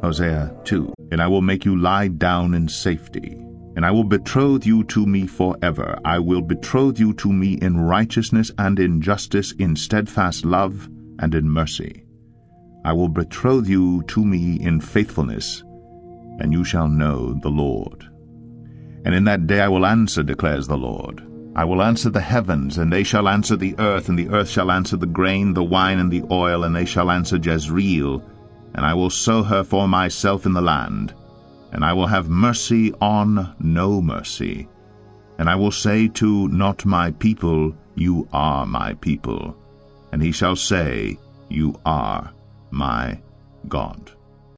Hosea 2. And I will make you lie down in safety, and I will betroth you to me forever. I will betroth you to me in righteousness and in justice, in steadfast love and in mercy. I will betroth you to me in faithfulness, and you shall know the Lord. And in that day I will answer, declares the Lord. I will answer the heavens, and they shall answer the earth, and the earth shall answer the grain, the wine, and the oil, and they shall answer Jezreel. And I will sow her for myself in the land, and I will have mercy on no mercy. And I will say to not my people, you are my people. And he shall say, you are my God.